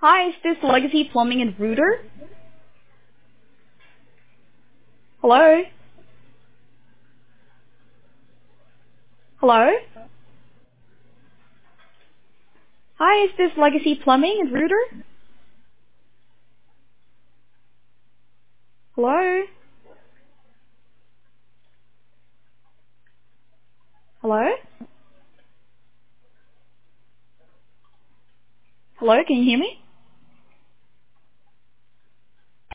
Hi, is this Legacy Plumbing and Router? Hello? Hello? Hi, is this Legacy Plumbing and Router? Hello? Hello? Hello, can you hear me?